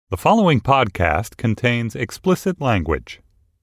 The following podcast contains explicit language.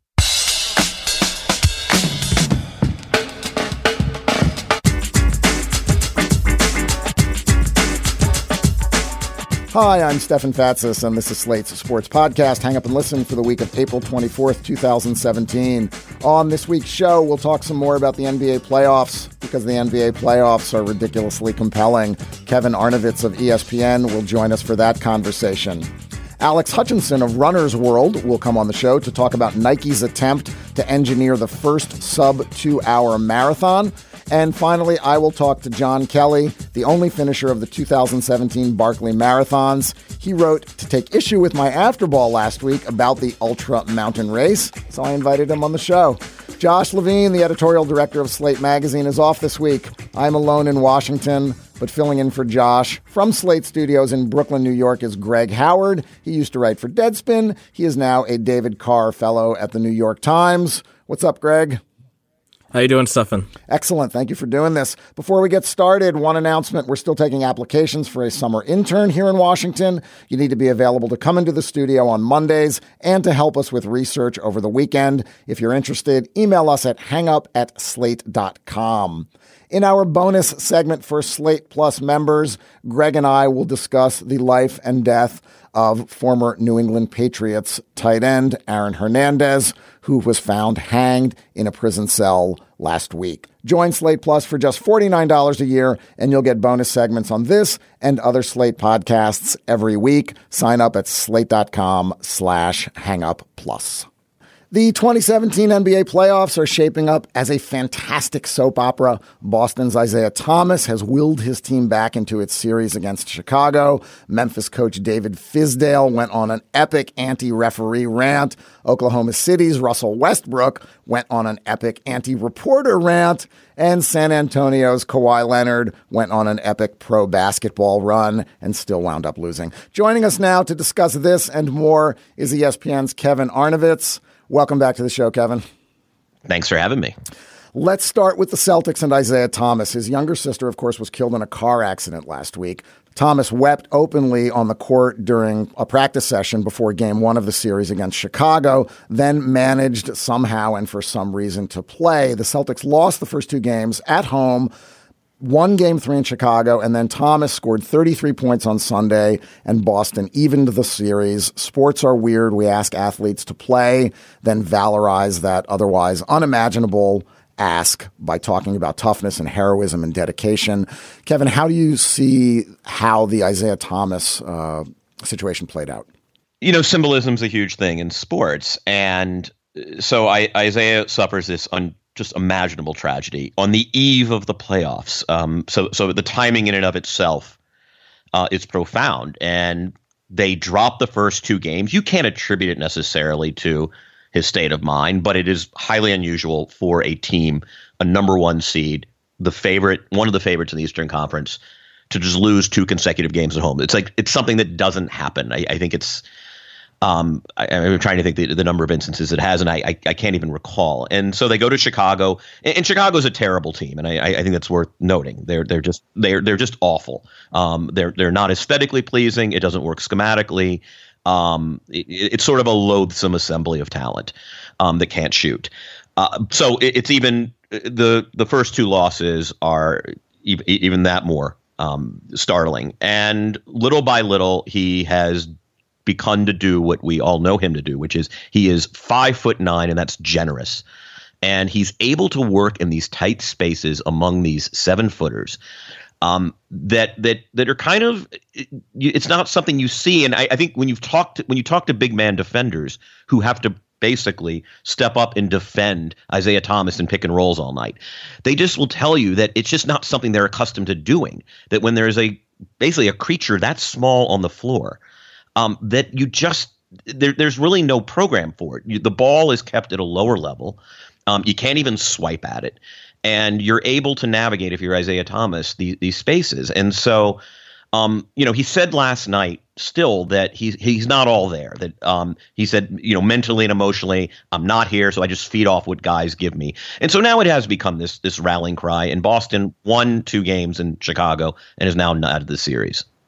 Hi, I'm Stefan Fatsis, and this is Slate's sports podcast. Hang up and listen for the week of April 24th, 2017. On this week's show, we'll talk some more about the NBA playoffs because the NBA playoffs are ridiculously compelling. Kevin Arnovitz of ESPN will join us for that conversation. Alex Hutchinson of Runner's World will come on the show to talk about Nike's attempt to engineer the first sub-2-hour marathon. And finally, I will talk to John Kelly, the only finisher of the 2017 Barkley Marathons. He wrote to take issue with my afterball last week about the ultra mountain race, so I invited him on the show. Josh Levine, the editorial director of Slate Magazine, is off this week. I'm alone in Washington, but filling in for Josh from Slate Studios in Brooklyn, New York, is Greg Howard. He used to write for Deadspin. He is now a David Carr Fellow at the New York Times. What's up, Greg? How you doing, Stefan? Excellent. Thank you for doing this. Before we get started, one announcement. We're still taking applications for a summer intern here in Washington. You need to be available to come into the studio on Mondays and to help us with research over the weekend. If you're interested, email us at hangup@slate.com. In our bonus segment for Slate Plus members, Greg and I will discuss the life and death of former New England Patriots tight end Aaron Hernandez, who was found hanged in a prison cell last week. Join Slate Plus for just $49 a year, and you'll get bonus segments on this and other Slate podcasts every week. Sign up at slate.com/hangupplus. The 2017 NBA playoffs are shaping up as a fantastic soap opera. Boston's Isaiah Thomas has willed his team back into its series against Chicago. Memphis coach David Fizdale went on an epic anti-referee rant. Oklahoma City's Russell Westbrook went on an epic anti-reporter rant. And San Antonio's Kawhi Leonard went on an epic pro basketball run and still wound up losing. Joining us now to discuss this and more is ESPN's Kevin Arnovitz. Welcome back to the show, Kevin. Thanks for having me. Let's start with the Celtics and Isaiah Thomas. His younger sister, of course, was killed in a car accident last week. Thomas wept openly on the court during a practice session before game one of the series against Chicago, then managed somehow and for some reason to play. The Celtics lost the first two games at home, won game three in Chicago, and then Thomas scored 33 points on Sunday, and Boston evened the series. Sports are weird. We ask athletes to play, then valorize that otherwise unimaginable ask by talking about toughness and heroism and dedication. Kevin, how do you see how the Isaiah Thomas situation played out? You know, symbolism is a huge thing in sports. And so Isaiah suffers this just imaginable tragedy on the eve of the playoffs. So the timing in and of itself is profound. And they dropped the first two games. You can't attribute it necessarily to his state of mind, but it is highly unusual for a team, a number one seed, one of the favorites in the Eastern Conference, to just lose two consecutive games at home. It's something that doesn't happen. I think it's I'm trying to think the number of instances it has, and I can't even recall. And so they go to Chicago, and Chicago's a terrible team, and I think that's worth noting. They're just awful. They're not aesthetically pleasing. It doesn't work schematically. It's sort of a loathsome assembly of talent that can't shoot. So it's even the first two losses are even that more startling. And little by little, he has begun to do what we all know him to do, which is he is 5'9", and that's generous. And he's able to work in these tight spaces among these 7-footers that are kind of, it's not something you see. And I think when you talk to big man defenders who have to basically step up and defend Isaiah Thomas in pick and rolls all night, they just will tell you that it's just not something they're accustomed to doing. That when there is basically a creature that small on the floor, that you just there's really no program for it. The ball is kept at a lower level. You can't even swipe at it. And you're able to navigate, if you're Isaiah Thomas, these spaces. And so, he said last night still that he's not all there. That he said, mentally and emotionally, I'm not here, so I just feed off what guys give me. And so now it has become this rallying cry. And Boston won 2 games in Chicago and is now out of the series.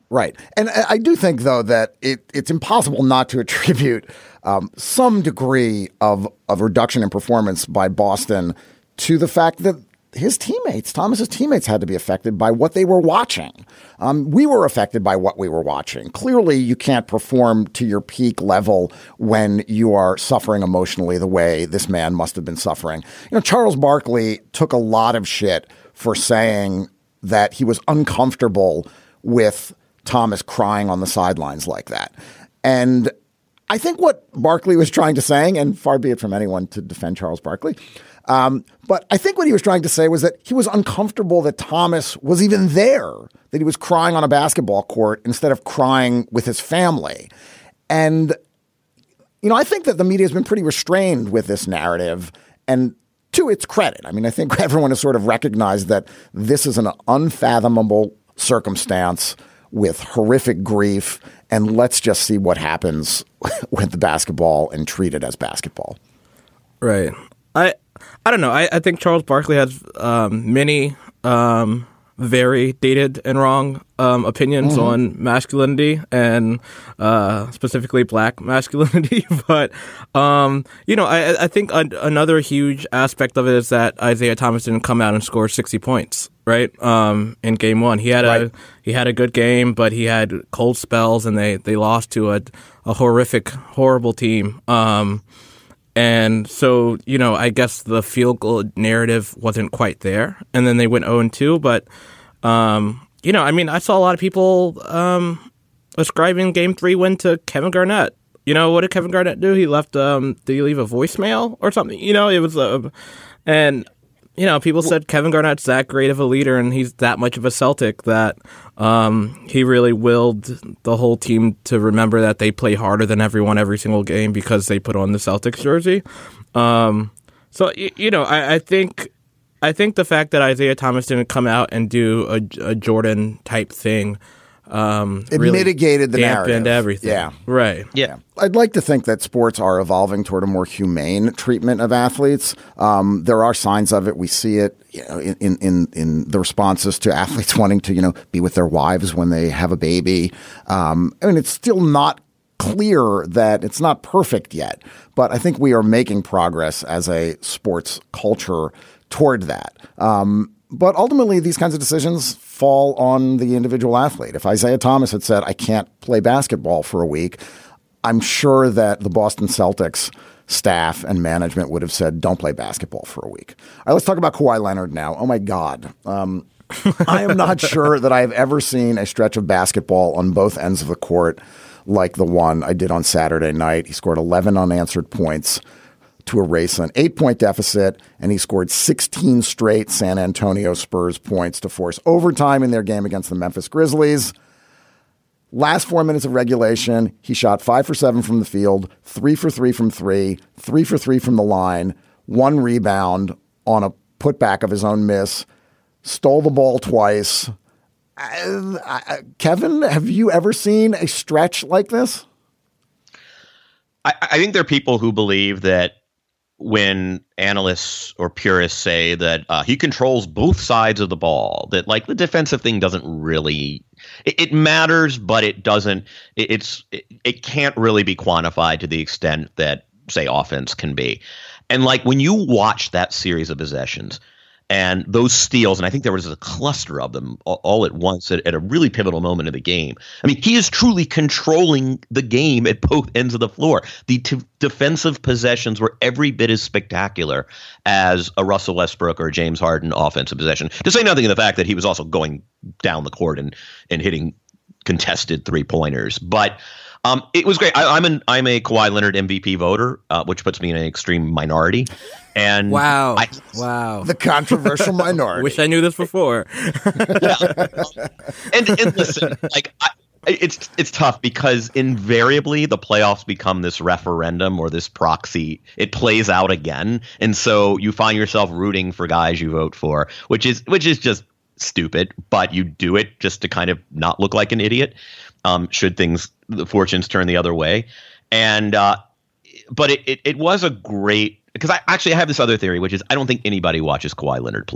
Right. And I do think, though, that it's impossible not to attribute some degree of reduction in performance by Boston to the fact that Thomas's teammates had to be affected by what they were watching. We were affected by what we were watching. Clearly, you can't perform to your peak level when you are suffering emotionally the way this man must have been suffering. Charles Barkley took a lot of shit for saying that he was uncomfortable with Thomas crying on the sidelines like that. And I think what Barkley was trying to say, and far be it from anyone to defend Charles Barkley, but I think what he was trying to say was that he was uncomfortable that Thomas was even there, that he was crying on a basketball court instead of crying with his family. And, I think that the media has been pretty restrained with this narrative, and to its credit. I mean, I think everyone has sort of recognized that this is an unfathomable circumstance with horrific grief, and let's just see what happens with the basketball and treat it as basketball. Right. I don't know. I think Charles Barkley has many very dated and wrong opinions on masculinity and specifically black masculinity. But, I think another huge aspect of it is that Isaiah Thomas didn't come out and score 60 points. Right. In game one, he had a good game, but he had cold spells and they lost to a horrible team. And so, I guess the field goal narrative wasn't quite there. And then they went 0-2. But, I saw a lot of people ascribing Game 3 win to Kevin Garnett. What did Kevin Garnett do? He left, did he leave a voicemail or something? It was people said Kevin Garnett's that great of a leader and he's that much of a Celtic that he really willed the whole team to remember that they play harder than everyone every single game because they put on the Celtics jersey. I think the fact that Isaiah Thomas didn't come out and do a Jordan type thing it really mitigated the dampened narrative. Everything. Yeah. Right. Yeah. I'd like to think that sports are evolving toward a more humane treatment of athletes. There are signs of it. We see it in the responses to athletes wanting to, be with their wives when they have a baby. It's still not clear that it's not perfect yet, but I think we are making progress as a sports culture toward that. But ultimately, these kinds of decisions fall on the individual athlete. If Isaiah Thomas had said, I can't play basketball for a week, I'm sure that the Boston Celtics staff and management would have said, don't play basketball for a week. All right, let's talk about Kawhi Leonard now. Oh, my God. I am not sure that I have ever seen a stretch of basketball on both ends of the court like the one I did on Saturday night. He scored 11 unanswered points to erase an 8-point deficit, and he scored 16 straight San Antonio Spurs points to force overtime in their game against the Memphis Grizzlies. Last 4 minutes of regulation, he shot 5 for 7 from the field, 3 for 3 from 3, 3 for 3 from the line, 1 rebound on a putback of his own miss, stole the ball twice. Kevin, have you ever seen a stretch like this? I think there are people who believe that when analysts or purists say that he controls both sides of the ball, that like the defensive thing doesn't really, it matters, but it doesn't, it can't really be quantified to the extent that, say, offense can be. And like when you watch that series of possessions and those steals, and I think there was a cluster of them all at once at a really pivotal moment of the game. I mean, he is truly controlling the game at both ends of the floor. The defensive possessions were every bit as spectacular as a Russell Westbrook or a James Harden offensive possession, to say nothing of the fact that he was also going down the court and hitting contested three-pointers. But it was great. I'm a Kawhi Leonard MVP voter, which puts me in an extreme minority. And wow, the controversial minority. Wish I knew this before. Yeah. And listen, like it's tough because invariably the playoffs become this referendum or this proxy. It plays out again, and so you find yourself rooting for guys you vote for, which is just stupid. But you do it just to kind of not look like an idiot. Should the fortunes turn the other way. And but it was a great, because I have this other theory, which is I don't think anybody watches Kawhi Leonard play.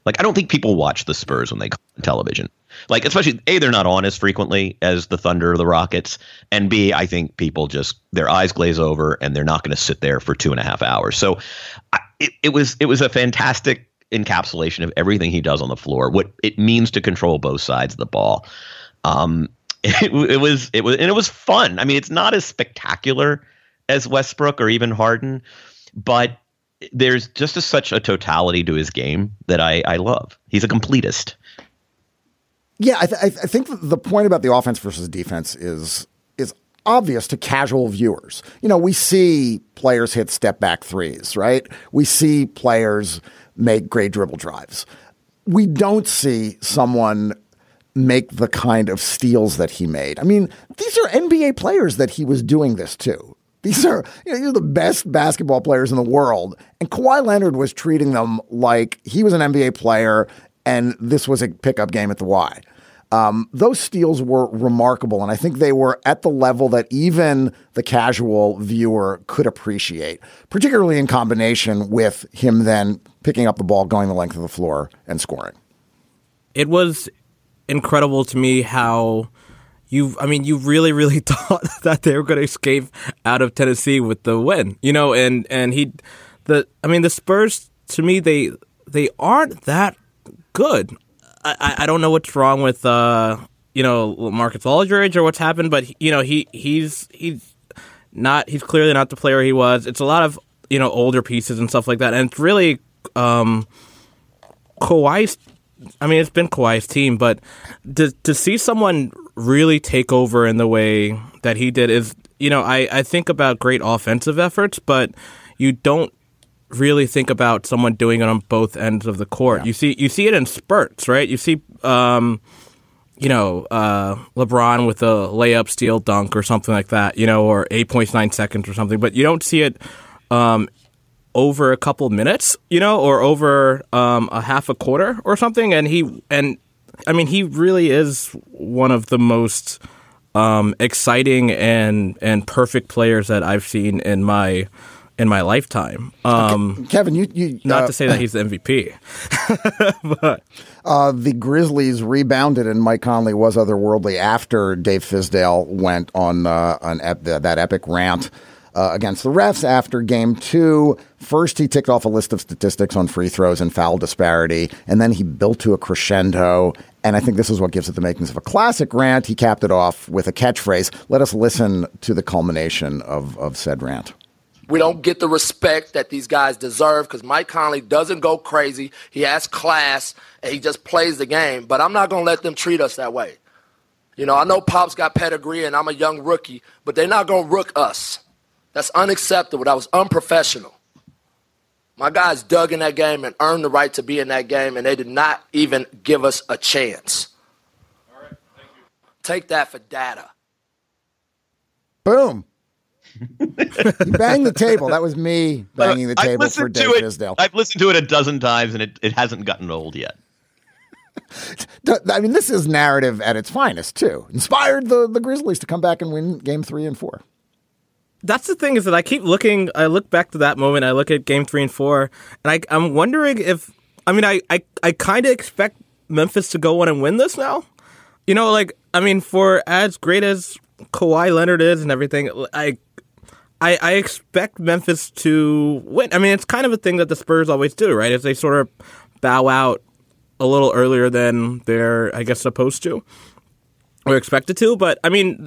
Like, I don't think people watch the Spurs when they come on television. Like, especially, A, they're not on as frequently as the Thunder or the Rockets. And B, I think people just, their eyes glaze over and they're not going to sit there for 2.5 hours. So it was a fantastic encapsulation of everything he does on the floor, what it means to control both sides of the ball. It was fun. I mean, it's not as spectacular as Westbrook or even Harden, but there's just such a totality to his game that I love. He's a completist. Yeah, I think the point about the offense versus defense is obvious to casual viewers. You know, we see players hit step back threes, right? We see players make great dribble drives. We don't see someone make the kind of steals that he made. I mean, these are NBA players that he was doing this to. These are, these are the best basketball players in the world. And Kawhi Leonard was treating them like he was an NBA player and this was a pickup game at the Y. Those steals were remarkable, and I think they were at the level that even the casual viewer could appreciate, particularly in combination with him then picking up the ball, going the length of the floor, and scoring. It was incredible to me how you really, really thought that they were going to escape out of Tennessee with the win, the Spurs, to me, they aren't that good. I don't know what's wrong with Marcus Aldridge or what's happened, but he's clearly not the player he was. It's a lot of older pieces and stuff like that, and it's really Kawhi's. I mean, it's been Kawhi's team, but to see someone really take over in the way that he did is, I think about great offensive efforts, but you don't really think about someone doing it on both ends of the court. Yeah. You see it in spurts, right? You see, LeBron with a layup, steal, dunk, or something like that, or 8.9 seconds or something. But you don't see it over a couple minutes, or over a half a quarter or something. And he really is one of the most exciting and perfect players that I've seen in my lifetime. Kevin, you not to say that he's the MVP, but the Grizzlies rebounded, and Mike Conley was otherworldly after Dave Fizdale went on that epic rant against the refs after Game 2. First, he ticked off a list of statistics on free throws and foul disparity, and then he built to a crescendo. And I think this is what gives it the makings of a classic rant. He capped it off with a catchphrase. Let us listen to the culmination of said rant. We don't get the respect that these guys deserve because Mike Conley doesn't go crazy. He has class, and he just plays the game. But I'm not going to let them treat us that way. I know Pop's got pedigree, and I'm a young rookie, but they're not going to rook us. That's unacceptable. That was unprofessional. My guys dug in that game and earned the right to be in that game, and they did not even give us a chance. All right, thank you. Take that for data. Boom. He banged the table. That was me banging the table for Dave Fizdale. I've listened to it a dozen times, and it hasn't gotten old yet. I mean, this is narrative at its finest, too. Inspired the Grizzlies to come back and win Game 3 and 4. That's the thing is that I look back to that moment, I look at Game 3 and 4, and I'm wondering if, I kind of expect Memphis to go on and win this now. For as great as Kawhi Leonard is and everything, I expect Memphis to win. I mean, it's kind of a thing that the Spurs always do, right? Is they sort of bow out a little earlier than they're, I guess, supposed to or expected to. But I mean,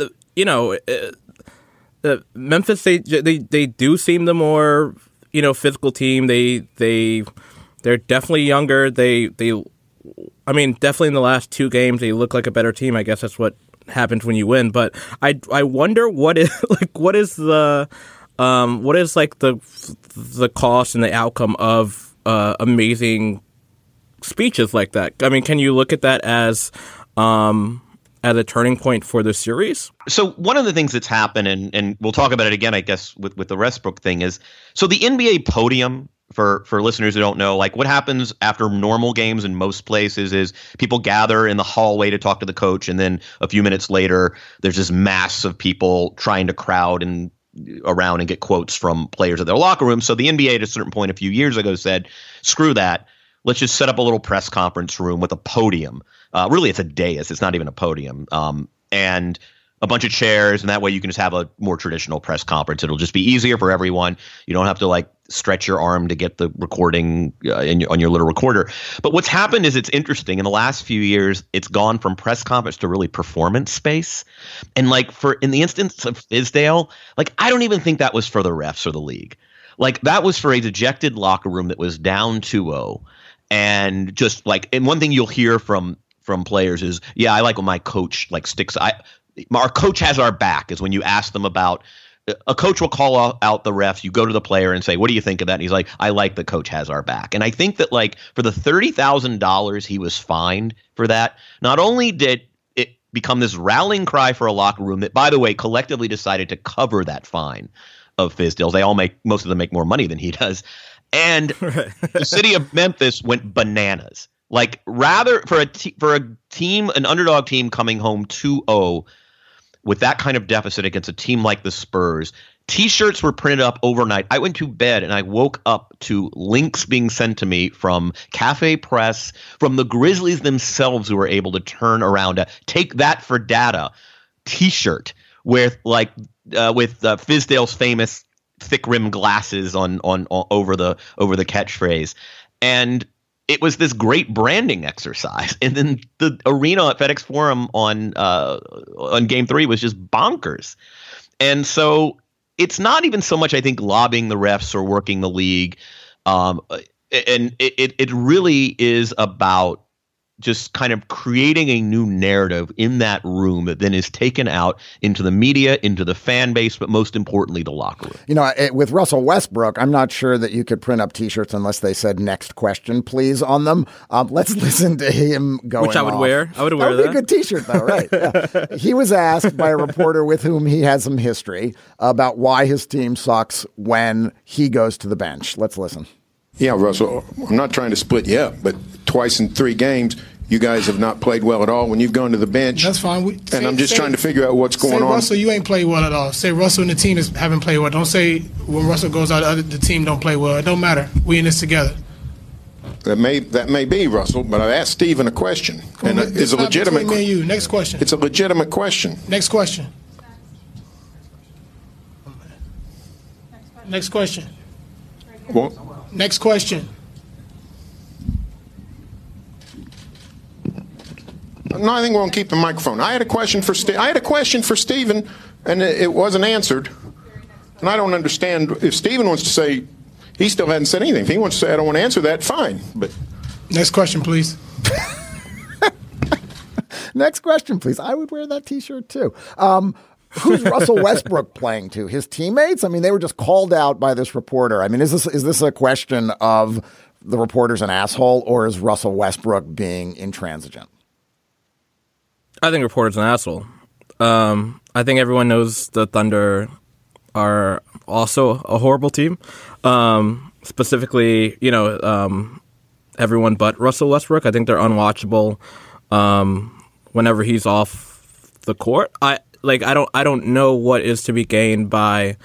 the Memphis, they do seem the more physical team. They're definitely younger. Definitely in the last 2 games they look like a better team. I guess that's what happens when you win. But I wonder what is the cost and the outcome of amazing speeches like that. I mean, can you look at that as a turning point for the series? So one of the things that's happened, and we'll talk about it again, I guess, with the Westbrook thing is, so the NBA podium, for listeners who don't know, like what happens after normal games in most places is people gather in the hallway to talk to the coach, and then a few minutes later, there's this mass of people trying to crowd and around and get quotes from players at their locker room. So the NBA at a certain point a few years ago said, screw that. let's just set up a little press conference room with a podium. Really, it's a dais. It's not even a podium. And a bunch of chairs, and that way you can just have a more traditional press conference. It'll just be easier for everyone. You don't have to like stretch your arm to get the recording on your little recorder. But what's happened is it's interesting. In the last few years, it's gone from press conference to really performance space. And like in the instance of Fizdale, like I don't even think that was for the refs or the league. Like that was for a dejected locker room that was down 2-0. And just like, and one thing you'll hear from players is, yeah, I like when my coach like sticks. Our coach has our back is when you ask them about a coach will call out the refs. You go to the player and say, what do you think of that? And he's like, I like the coach has our back. And I think that like for the $30,000 he was fined for that, not only did it become this rallying cry for a locker room that, by the way, collectively decided to cover that fine of Fizdale's. Most of them make more money than he does. And the city of Memphis went bananas. Like rather for a team, an underdog team coming home 2-0 with that kind of deficit against a team like the Spurs, T-shirts were printed up overnight. I went to bed and I woke up to links being sent to me from Cafe Press, from the Grizzlies themselves, who were able to turn around a "Take That for Data" T-shirt with Fizdale's famous thick rim glasses on over the catchphrase, and it was this great branding exercise. And then the arena at FedEx Forum on Game 3 was just bonkers. And so it's not even so much, I think, lobbying the refs or working the league. And it really is about just kind of creating a new narrative in that room that then is taken out into the media, into the fan base, but most importantly, the locker room. You know, with Russell Westbrook, I'm not sure that you could print up T-shirts unless they said "next question, please" on them. Let's listen to him going Which I would off. wear. I would wear that. That would be a good T-shirt, though, right? Yeah. He was asked by a reporter with whom he has some history about why his team sucks when he goes to the bench. Let's listen. Yeah, Russell, I'm not trying to split you up, but twice in 3 games, you guys have not played well at all when you've gone to the bench. That's fine. I'm just trying to figure out what's going on. Russell, you ain't played well at all. Say Russell and the team haven't played well. Don't say when Russell goes out, the team don't play well. It don't matter. We in this together. That may be, Russell, but I asked Steven a question. And it's a legitimate question. Me and you. Next question. It's a legitimate question. Next question. Next question. Well, next question. No, I think we're going to keep the microphone. I had a question for Steven, and it wasn't answered. And I don't understand. If Steven wants to say he still hasn't said anything, if he wants to say I don't want to answer that, fine. But next question, please. Next question, please. I would wear that T-shirt too. Who's Russell Westbrook playing to? His teammates? I mean, they were just called out by this reporter. I mean, is this a question of the reporter's an asshole, or is Russell Westbrook being intransigent? I think reporter's an asshole. I think everyone knows the Thunder are also a horrible team. Specifically, everyone but Russell Westbrook. I think they're unwatchable whenever he's off the court. I don't know what is to be gained by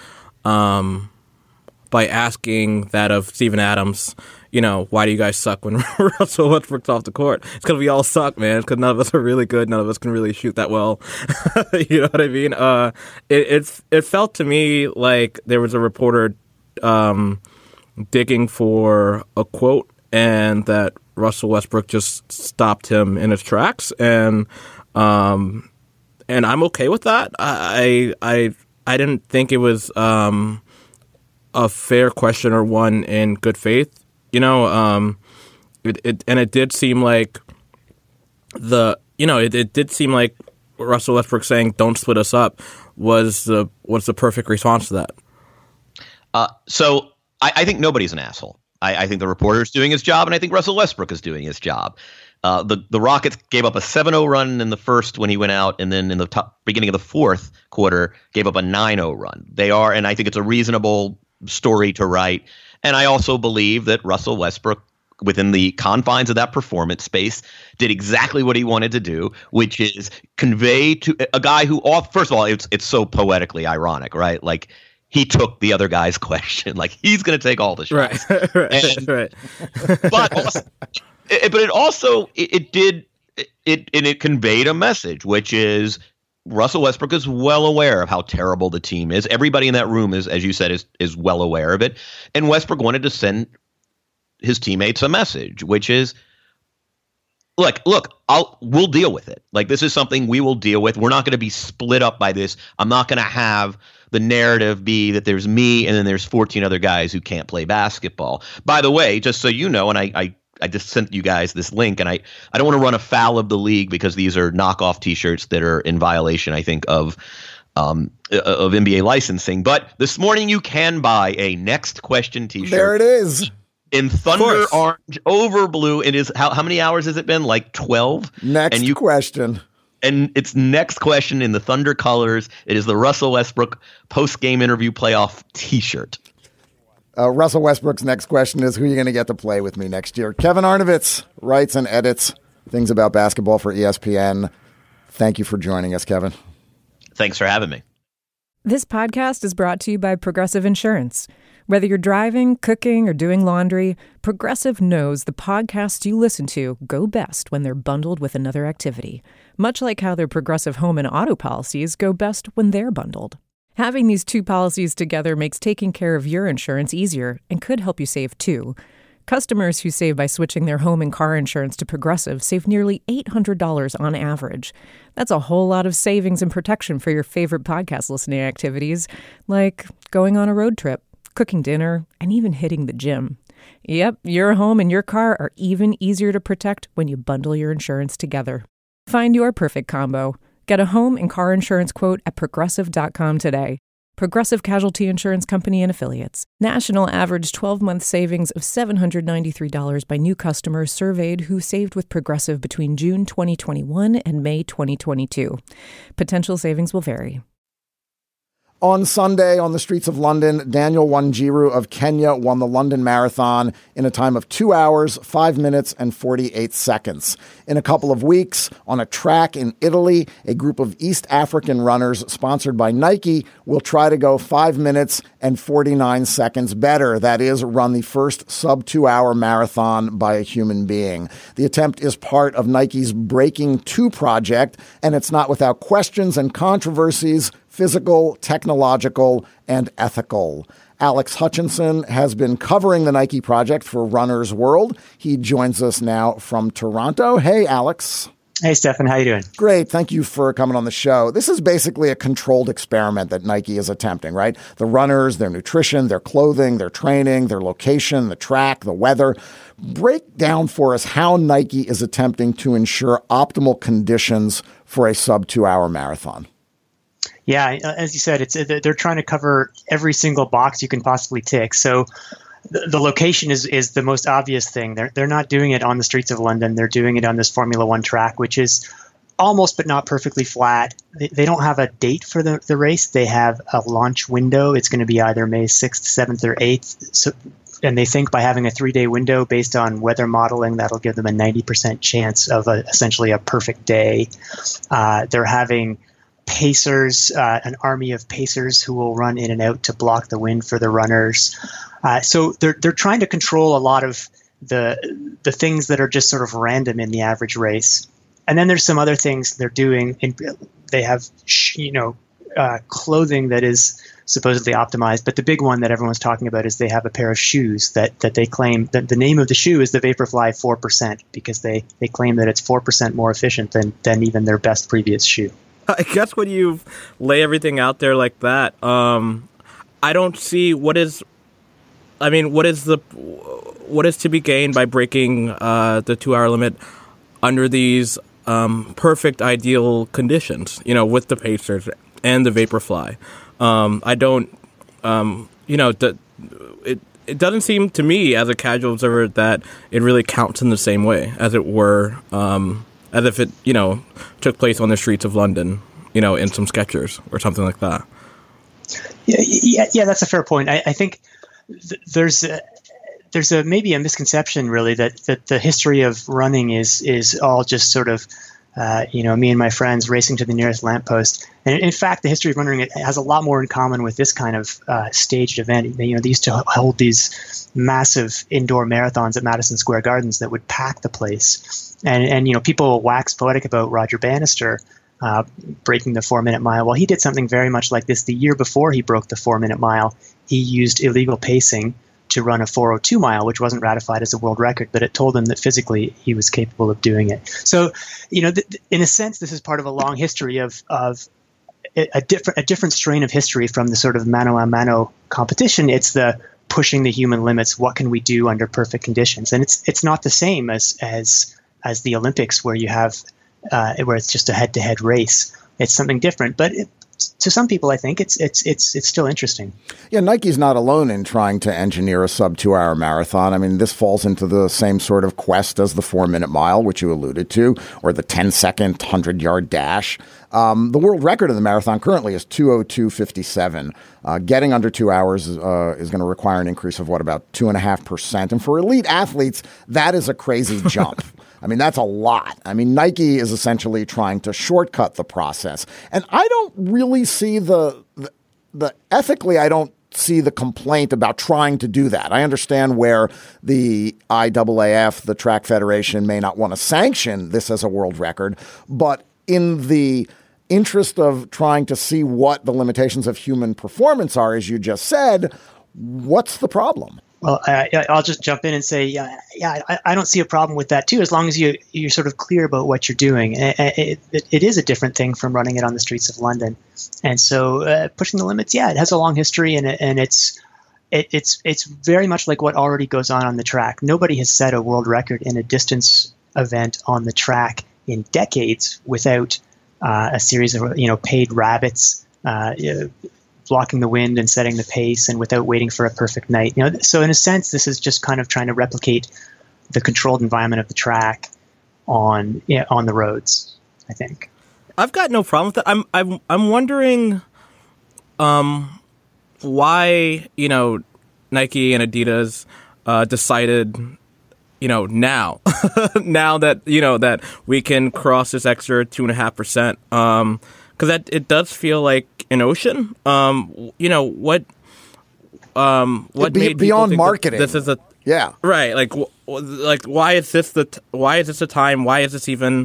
asking that of Steven Adams. Why do you guys suck when Russell Westbrook's off the court? It's because we all suck, man. Because none of us are really good. None of us can really shoot that well. You know what I mean? It felt to me like there was a reporter digging for a quote, and that Russell Westbrook just stopped him in his tracks, and I'm okay with that. I didn't think it was a fair question or one in good faith. It did seem like it did seem like Russell Westbrook saying "don't split us up" was the perfect response to that. So I think nobody's an asshole. I think the reporter's doing his job, and I think Russell Westbrook is doing his job. The Rockets gave up a 7-0 run in the first when he went out, and then in the beginning of the fourth quarter gave up a 9-0 run. They are, and I think it's a reasonable story to write. And I also believe that Russell Westbrook, within the confines of that performance space, did exactly what he wanted to do, which is convey to a guy who, first of all, it's so poetically ironic, right? Like he took the other guy's question. Like, he's going to take all the shots. Right. But it conveyed a message, which is Russell Westbrook is well aware of how terrible the team is. Everybody in that room is, as you said, is well aware of it. And Westbrook wanted to send his teammates a message, which is, look, we'll deal with it. Like, this is something we will deal with. We're not going to be split up by this. I'm not going to have the narrative be that there's me and then there's 14 other guys who can't play basketball. By the way, just so you know, and I just sent you guys this link, and I don't want to run afoul of the league because these are knockoff T-shirts that are in violation, I think, of NBA licensing. But this morning you can buy a Next Question T-shirt. There it is. In thunder orange over blue. It is how many hours has it been? Like 12? Next question. And it's Next Question in the Thunder colors. It is the Russell Westbrook post-game interview playoff T-shirt. Russell Westbrook's next question is, who are you going to get to play with me next year? Kevin Arnovitz writes and edits things about basketball for ESPN. Thank you for joining us, Kevin. Thanks for having me. This podcast is brought to you by Progressive Insurance. Whether you're driving, cooking, or doing laundry, Progressive knows the podcasts you listen to go best when they're bundled with another activity, much like how their Progressive home and auto policies go best when they're bundled. Having these two policies together makes taking care of your insurance easier and could help you save, too. Customers who save by switching their home and car insurance to Progressive save nearly $800 on average. That's a whole lot of savings and protection for your favorite podcast listening activities, like going on a road trip, cooking dinner, and even hitting the gym. Yep, your home and your car are even easier to protect when you bundle your insurance together. Find your perfect combo. Get a home and car insurance quote at Progressive.com today. Progressive Casualty Insurance Company and Affiliates. National average 12-month savings of $793 by new customers surveyed who saved with Progressive between June 2021 and May 2022. Potential savings will vary. On Sunday, on the streets of London, Daniel Wanjiru of Kenya won the London Marathon in a time of 2 hours, 5 minutes, and 48 seconds. In a couple of weeks, on a track in Italy, a group of East African runners sponsored by Nike will try to go 5 minutes and 49 seconds better. That is, run the first sub-2-hour marathon by a human being. The attempt is part of Nike's Breaking 2 project, and it's not without questions and controversies, physical, technological, and ethical. Alex Hutchinson has been covering the Nike project for Runner's World. He joins us now from Toronto. Hey, Alex. Hey, Stefan. How you doing? Great. Thank you for coming on the show. This is basically a controlled experiment that Nike is attempting, right? The runners, their nutrition, their clothing, their training, their location, the track, the weather. Break down for us how Nike is attempting to ensure optimal conditions for a sub-2-hour marathon. Yeah, as you said, they're trying to cover every single box you can possibly tick. So the location is the most obvious thing. They're not doing it on the streets of London. They're doing it on this Formula One track, which is almost but not perfectly flat. They don't have a date for the race. They have a launch window. It's going to be either May 6th, 7th, or 8th. So, and they think by having a 3-day window based on weather modeling, that'll give them a 90% chance of essentially a perfect day. They're having pacers, an army of pacers who will run in and out to block the wind for the runners. So they're trying to control a lot of the things that are just sort of random in the average race. And then there's some other things they're doing. They have clothing that is supposedly optimized, but the big one that everyone's talking about is they have a pair of shoes that they claim that the name of the shoe is the Vaporfly 4%, because they claim that it's 4% more efficient than even their best previous shoe. I guess when you lay everything out there like that, I don't see what is to be gained by breaking the 2-hour limit under these perfect ideal conditions, with the pacers and the Vaporfly. I don't, it doesn't seem to me as a casual observer that it really counts in the same way, as it were, as if it, took place on the streets of London, in some Skechers or something like that. Yeah, that's a fair point. I think there's maybe a misconception, really, that the history of running is all just sort of me and my friends racing to the nearest lamppost. And in fact, the history of running it has a lot more in common with this kind of staged event. They used to hold these massive indoor marathons at Madison Square Gardens that would pack the place. And people wax poetic about Roger Bannister breaking the 4-minute mile. Well, he did something very much like this. The year before he broke the 4-minute mile, he used illegal pacing to run a 4:02 mile, which wasn't ratified as a world record, but it told him that physically he was capable of doing it. So, in a sense, this is part of a long history of a different strain of history from the sort of mano a mano competition. It's the pushing the human limits. What can we do under perfect conditions? And it's not the same as the Olympics, where you have where it's just a head-to-head race. It's something different, but to some people, I think it's still interesting. Yeah, Nike's not alone in trying to engineer a sub-2-hour marathon. I mean, this falls into the same sort of quest as the 4-minute mile, which you alluded to, or the 10-second 100-yard dash. The world record of the marathon currently is 2:02:57. Getting under 2 hours is going to require an increase of about 2.5%. And for elite athletes, that is a crazy jump. I mean, that's a lot. I mean, Nike is essentially trying to shortcut the process. And I don't really see the ethically, I don't see the complaint about trying to do that. I understand where the IAAF, the Track Federation, may not want to sanction this as a world record, but in the interest of trying to see what the limitations of human performance are, as you just said, what's the problem? Well, I'll just jump in and say, I don't see a problem with that too, as long as you're sort of clear about what you're doing. It is a different thing from running it on the streets of London, and so pushing the limits, it has a long history, and it's very much like what already goes on the track. Nobody has set a world record in a distance event on the track in decades without a series of paid rabbits. Blocking the wind and setting the pace, and without waiting for a perfect night. So in a sense, this is just kind of trying to replicate the controlled environment of the track on the roads, I think. I've got no problem with that. I'm wondering why Nike and Adidas decided now now that that we can cross this extra 2.5%. Because it does feel like an ocean. What made beyond marketing? This is right. Like why is this a time? Why is this even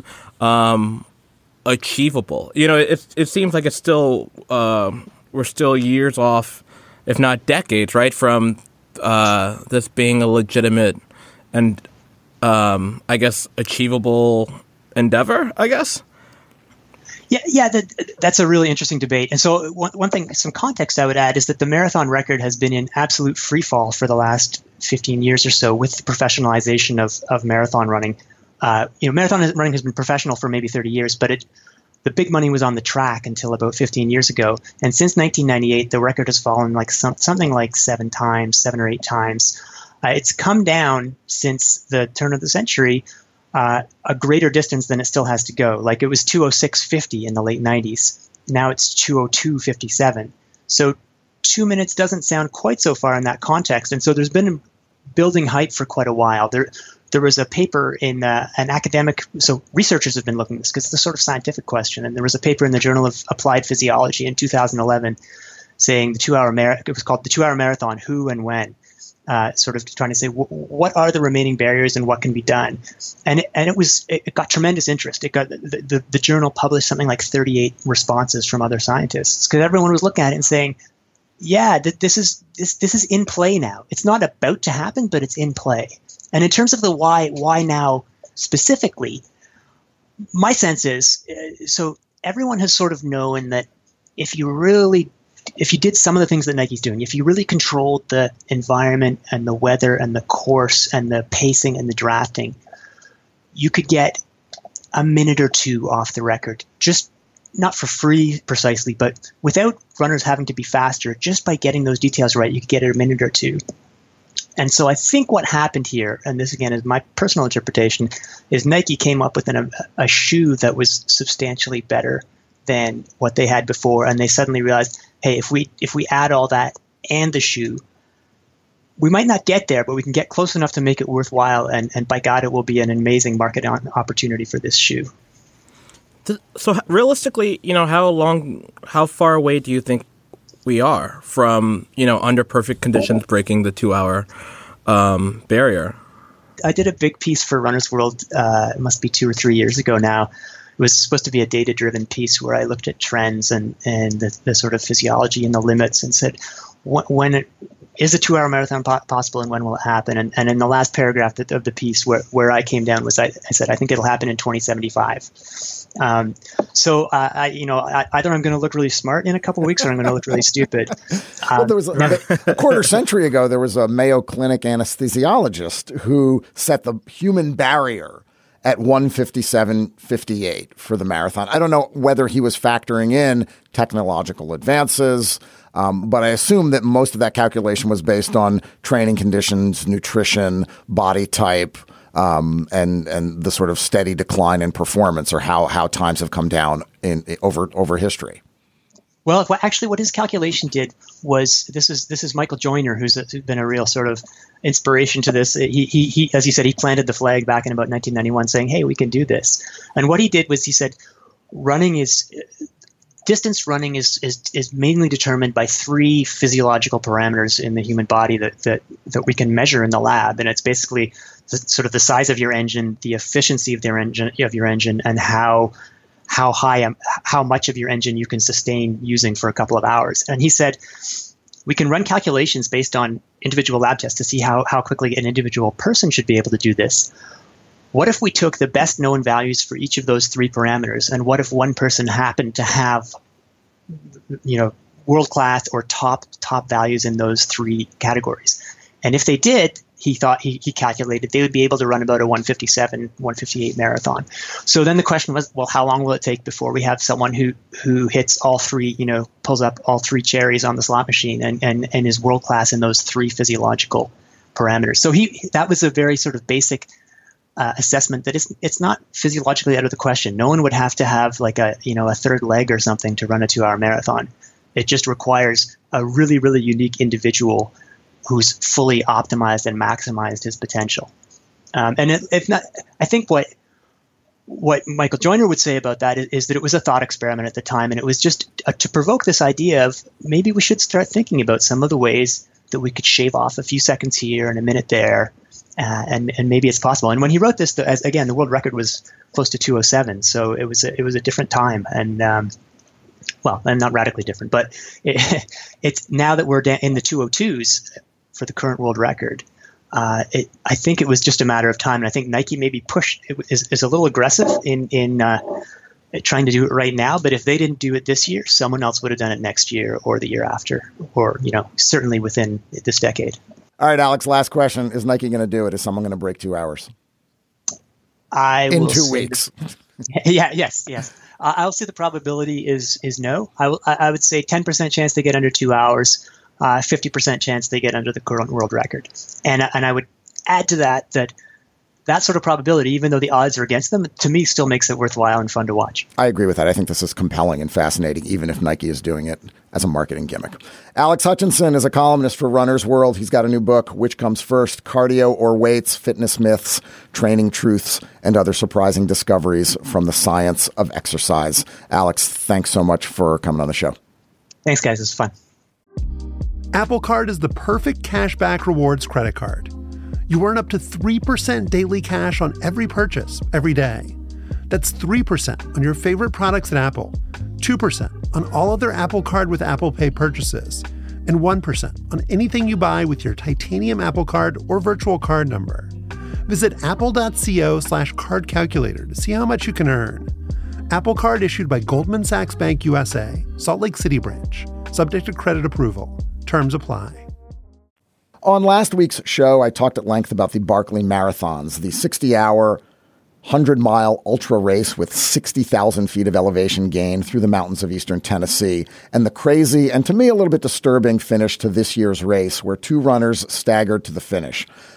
achievable? It seems like it's still we're still years off, if not decades, right, from this being a legitimate and I guess achievable endeavor. I guess. Yeah, that's a really interesting debate. And so one thing, some context I would add is that the marathon record has been in absolute free fall for the last 15 years or so with the professionalization of marathon running. Marathon running has been professional for maybe 30 years, but the big money was on the track until about 15 years ago. And since 1998, the record has fallen like something like 7 or 8 times. It's come down since the turn of the century a greater distance than it still has to go. Like it was 2:06:50 in the late 90s. Now it's 2:02:57. So 2 minutes doesn't sound quite so far in that context. And so there's been building hype for quite a while. There was a paper in an academic, so researchers have been looking at this because it's a sort of scientific question. And there was a paper in the Journal of Applied Physiology in 2011 saying it was called the 2-Hour Marathon, Who and When. Sort of trying to say what are the remaining barriers and what can be done, and it got tremendous interest. It got the journal published something like 38 responses from other scientists because everyone was looking at it and saying, this is in play now. It's not about to happen, but it's in play. And in terms of the why now specifically, my sense is so everyone has sort of known that if you did some of the things that Nike's doing, if you really controlled the environment and the weather and the course and the pacing and the drafting, you could get a minute or two off the record, just not for free precisely, but without runners having to be faster, just by getting those details right, you could get it a minute or two. And so I think what happened here, and this again is my personal interpretation, is Nike came up with a shoe that was substantially better than what they had before, and they suddenly realized, hey, if we add all that and the shoe, we might not get there, but we can get close enough to make it worthwhile, and by God, it will be an amazing market opportunity for this shoe. So realistically, how far away do you think we are from, under perfect conditions breaking the 2-hour barrier? I did a big piece for Runner's World, it must be 2 or 3 years ago now. It was supposed to be a data-driven piece where I looked at trends and the sort of physiology and the limits and said, is a 2-hour marathon possible and when will it happen? And in the last paragraph of the piece where I came down was I said, I think it'll happen in 2075. So either I'm going to look really smart in a couple of weeks or I'm going to look really stupid. Well, there was a quarter century ago, there was a Mayo Clinic anesthesiologist who set the human barrier at 1:57:58 for the marathon. I don't know whether he was factoring in technological advances, but I assume that most of that calculation was based on training conditions, nutrition, body type, and the sort of steady decline in performance, or how times have come down over history. Well, actually, what his calculation did was this is Michael Joyner, who's been a real sort of inspiration to this. He as he said, he planted the flag back in about 1991, saying, "Hey, we can do this." And what he did was he said, distance running is mainly determined by 3 physiological parameters in the human body that we can measure in the lab, and it's basically sort of the size of your engine, the efficiency of your engine, and how much of your engine you can sustain using for a couple of hours. And he said, we can run calculations based on individual lab tests to see how quickly an individual person should be able to do this. What if we took the best known values for each of those 3 parameters, and what if one person happened to have, world-class or top values in those 3 categories? And if they did, he thought he calculated they would be able to run about a 1:57, 1:58 marathon. So then the question was, well, how long will it take before we have someone who hits all 3, pulls up all 3 cherries on the slot machine and is world class in those 3 physiological parameters? So that was a very sort of basic assessment that it's not physiologically out of the question. No one would have to have like a third leg or something to run a 2-hour marathon. It just requires a really, really unique individual who's fully optimized and maximized his potential. I think what Michael Joyner would say about that is that it was a thought experiment at the time, and it was just to provoke this idea of maybe we should start thinking about some of the ways that we could shave off a few seconds here and a minute there, and maybe it's possible. And when he wrote this, the world record was close to 2:07, so it was a different time, and not radically different, but it's now that we're in the 2:02s for the current world record. I think it was just a matter of time, and I think Nike maybe is a little aggressive in trying to do it right now. But if they didn't do it this year, someone else would have done it next year or the year after, or certainly within this decade. All right, Alex. Last question: is Nike going to do it? Is someone going to break 2 hours? In 2 weeks. Yes. I'll say the probability is no. I would say 10% chance they get under 2 hours. 50% chance they get under the current world record. And I would add to that sort of probability, even though the odds are against them, to me still makes it worthwhile and fun to watch. I agree with that. I think this is compelling and fascinating, even if Nike is doing it as a marketing gimmick. Alex Hutchinson is a columnist for Runner's World. He's got a new book, Which Comes First? Cardio or Weights, Fitness Myths, Training Truths, and Other Surprising Discoveries from the Science of Exercise. Alex, thanks so much for coming on the show. Thanks, guys. It's fun. Apple Card is the perfect cashback rewards credit card. You earn up to 3% daily cash on every purchase, every day. That's 3% on your favorite products at Apple, 2% on all other Apple Card with Apple Pay purchases, and 1% on anything you buy with your titanium Apple Card or virtual card number. Visit apple.co/card calculator to see how much you can earn. Apple Card issued by Goldman Sachs Bank USA, Salt Lake City branch, subject to credit approval. Terms apply. On last week's show, I talked at length about the Barkley Marathons, the 60-hour, 100-mile ultra race with 60,000 feet of elevation gain through the mountains of eastern Tennessee, and the crazy and to me a little bit disturbing finish to this year's race where 2 runners staggered to the finish.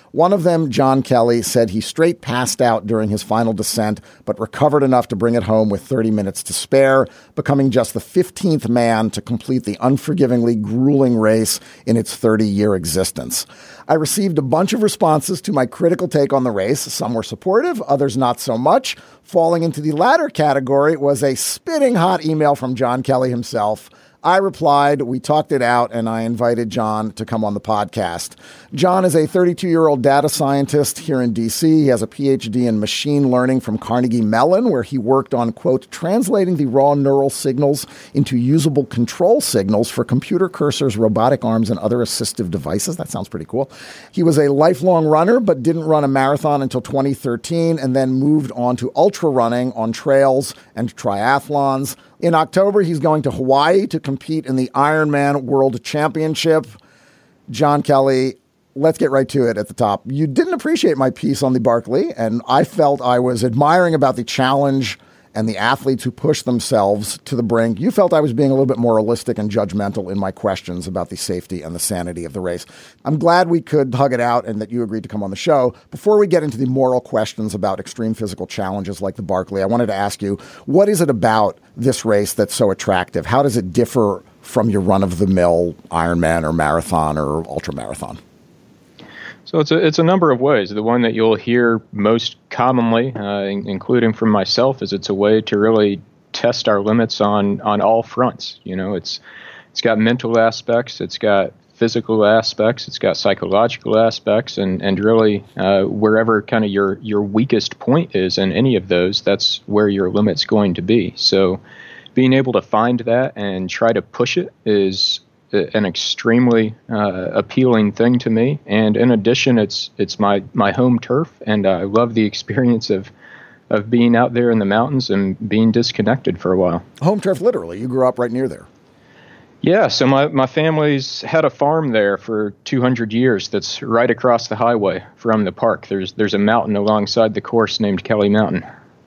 One of them, John Kelly, said he straight passed out during his final descent, but recovered enough to bring it home with 30 minutes to spare, becoming just the 15th man to complete the unforgivingly grueling race in its 30-year existence. I received a bunch of responses to my critical take on the race. Some were supportive, others not so much. Falling into the latter category was a spitting hot email from John Kelly himself. I replied, we talked it out, and I invited John to come on the podcast. John is a 32-year-old data scientist here in D.C. He has a PhD in machine learning from Carnegie Mellon, where he worked on, quote, translating the raw neural signals into usable control signals for computer cursors, robotic arms, and other assistive devices. That sounds pretty cool. He was a lifelong runner, but didn't run a marathon until 2013, and then moved on to ultra running on trails and triathlons. In October, he's going to Hawaii to compete in the Ironman World Championship. John Kelly, let's get right to it at the top. You didn't appreciate my piece on the Barkley, and I felt I was admiring about the challenge and the athletes who push themselves to the brink. You felt I was being a little bit moralistic and judgmental in my questions about the safety and the sanity of the race. I'm glad we could hug it out and that you agreed to come on the show. Before we get into the moral questions about extreme physical challenges like the Barkley, I wanted to ask you, what is it about this race that's so attractive? How does it differ from your run-of-the-mill Ironman or marathon or ultramarathon? So it's a number of ways. The one that you'll hear most commonly, including from myself, is it's a way to really test our limits on all fronts. You know, it's got mental aspects, it's got physical aspects, it's got psychological aspects, and really wherever kind of your weakest point is in any of those, that's where your limit's going to be. So being able to find that and try to push it is an extremely appealing thing to me. And in addition, it's my home turf, and I love the experience of being out there in the mountains and being disconnected for a while. Home turf, literally. You grew up right near there. Yeah, so my family's had a farm there for 200 years that's right across the highway from the park. There's a mountain alongside the course named Kelly Mountain.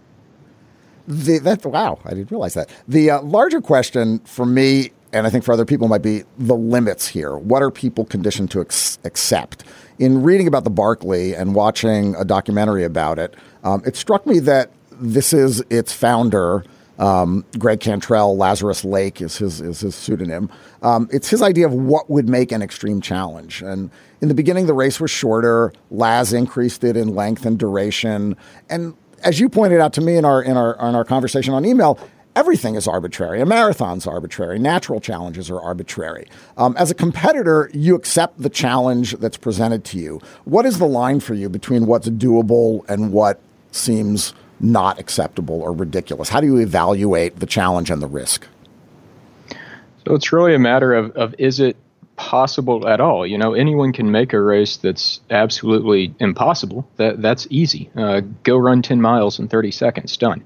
Wow, I didn't realize that. The larger question for me, and I think for other people, might be the limits here. What are people conditioned to accept? In reading about the Barkley and watching a documentary about it, it struck me that this is its founder, Greg Cantrell. Lazarus Lake is his pseudonym. It's his idea of what would make an extreme challenge. And in the beginning, the race was shorter. Laz increased it in length and duration. And as you pointed out to me in our conversation on email, everything is arbitrary. A marathon's arbitrary. Natural challenges are arbitrary. As a competitor, you accept the challenge that's presented to you. What is the line for you between what's doable and what seems not acceptable or ridiculous? How do you evaluate the challenge and the risk? So it's really a matter of is it possible at all? You know, anyone can make a race that's absolutely impossible. That's easy. Go run 10 miles in 30 seconds, done.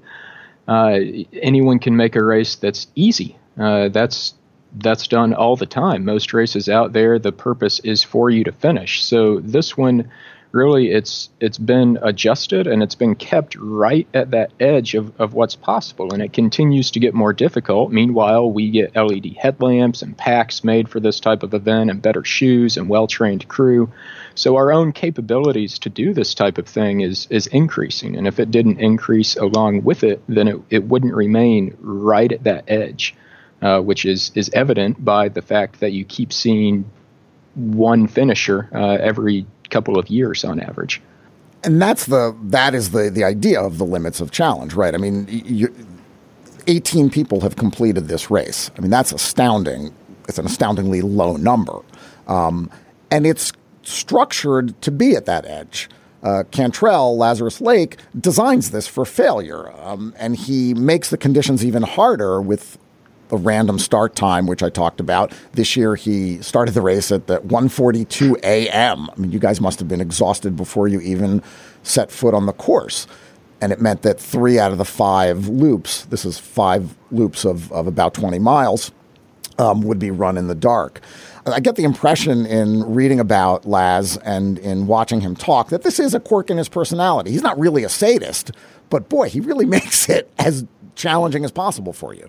Anyone can make a race that's easy. That's done all the time. Most races out there, the purpose is for you to finish. So this one, really, it's been adjusted and it's been kept right at that edge of what's possible. And it continues to get more difficult. Meanwhile, we get LED headlamps and packs made for this type of event and better shoes and well-trained crew. So our own capabilities to do this type of thing is increasing. And if it didn't increase along with it, then it wouldn't remain right at that edge, which is evident by the fact that you keep seeing one finisher every couple of years on average. And that is the idea of the limits of challenge, right? I mean, 18 people have completed this race. I mean, that's astounding. It's an astoundingly low number. And it's structured to be at that edge. Cantrell, Lazarus Lake, designs this for failure, and he makes the conditions even harder with the random start time, which I talked about. This year, he started the race at 1:42 a.m. I mean, you guys must have been exhausted before you even set foot on the course. And it meant that 3 out of the 5 loops, this is 5 loops of about 20 miles, would be run in the dark. I get the impression in reading about Laz and in watching him talk that this is a quirk in his personality. He's not really a sadist, but boy, he really makes it as challenging as possible for you.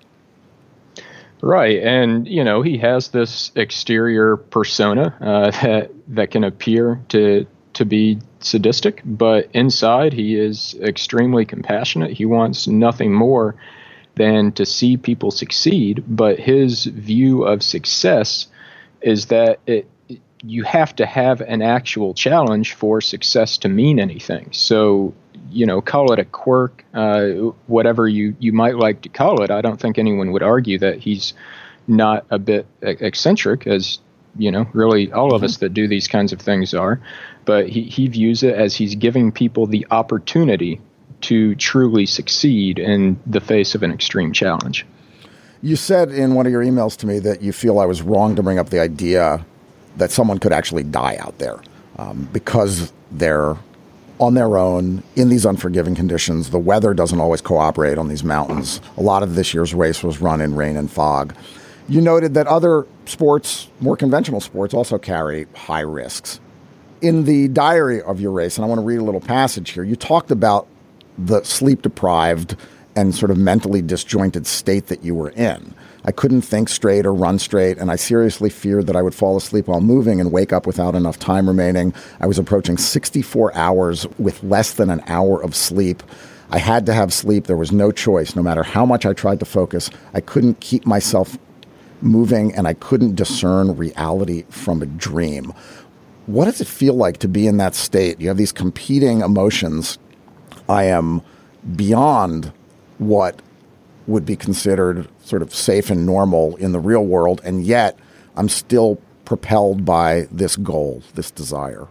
Right. And, you know, he has this exterior persona that can appear to to be sadistic, but inside he is extremely compassionate. He wants nothing more than to see people succeed, but his view of success is that you have to have an actual challenge for success to mean anything. So, call it a quirk, whatever you might like to call it. I don't think anyone would argue that he's not a bit eccentric, as really all of us that do these kinds of things are, but he views it as he's giving people the opportunity to truly succeed in the face of an extreme challenge. You said in one of your emails to me that you feel I was wrong to bring up the idea that someone could actually die out there because they're on their own in these unforgiving conditions. The weather doesn't always cooperate on these mountains. A lot of this year's race was run in rain and fog. You noted that other sports, more conventional sports, also carry high risks. In the diary of your race, and I want to read a little passage here, you talked about the sleep-deprived and sort of mentally disjointed state that you were in. I couldn't think straight or run straight, and I seriously feared that I would fall asleep while moving and wake up without enough time remaining. I was approaching 64 hours with less than an hour of sleep. I had to have sleep. There was no choice. No matter how much I tried to focus, I couldn't keep myself moving, and I couldn't discern reality from a dream. What does it feel like to be in that state? You have these competing emotions. I am beyond what would be considered sort of safe and normal in the real world, and yet I'm still propelled by this goal, this desire.